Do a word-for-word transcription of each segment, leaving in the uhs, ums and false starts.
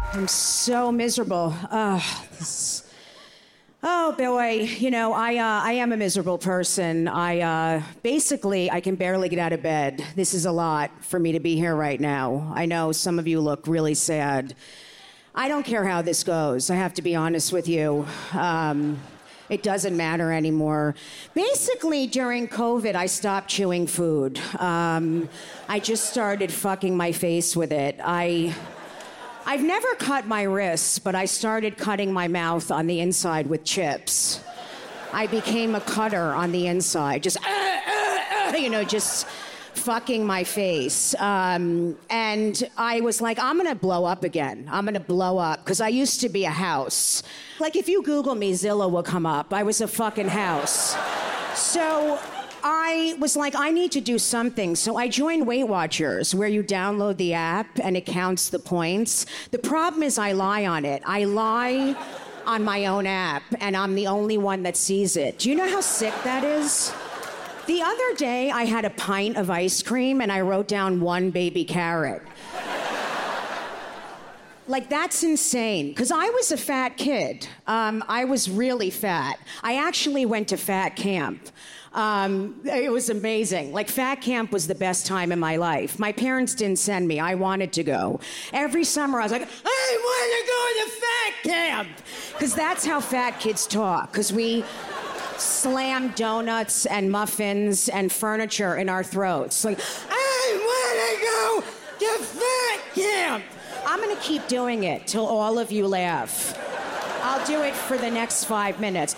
I'm so miserable. Uh, this... Oh boy, you know, I uh, I am a miserable person. I uh, basically I can barely get out of bed. This is a lot for me to be here right now. I know some of you look really sad. I don't care how this goes. I have to be honest with you. Um, it doesn't matter anymore. Basically, during COVID, I stopped chewing food. Um, I just started fucking my face with it. I. I've never cut my wrists, but I started cutting my mouth on the inside with chips. I became a cutter on the inside, just, uh, uh, uh, you know, just fucking my face. Um, and I was like, I'm gonna blow up again. I'm gonna blow up, because I used to be a house. Like, if you Google me, Zillow will come up. I was a fucking house. So I was like, I need to do something. So I joined Weight Watchers, where you download the app and it counts the points. The problem is I lie on it. I lie on my own app, and I'm the only one that sees it. Do you know how sick that is? The other day, I had a pint of ice cream and I wrote down one baby carrot. Like, that's insane, because I was a fat kid. Um, I was really fat. I actually went to fat camp. Um, it was amazing. Like, fat camp was the best time in my life. My parents didn't send me. I wanted to go. Every summer, I was like, I want to go to fat camp! Because that's how fat kids talk, because we slam donuts and muffins and furniture in our throats. Like, I want to go to fat camp! I'm going to keep doing it till all of you laugh. I'll do it for the next five minutes.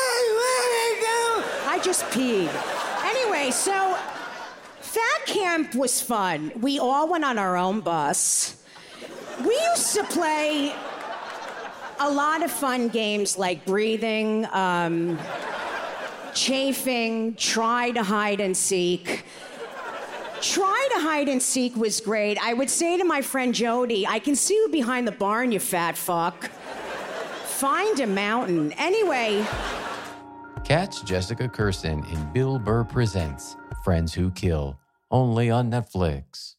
I just peed. Anyway, so fat camp was fun. We all went on our own bus. We used to play a lot of fun games like breathing, um, chafing, try to hide and seek. Try to hide and seek was great. I would say to my friend Jody, I can see you behind the barn, you fat fuck. Find a mountain. Anyway. Catch Jessica Kirson in Bill Burr Presents Friends Who Kill, only on Netflix.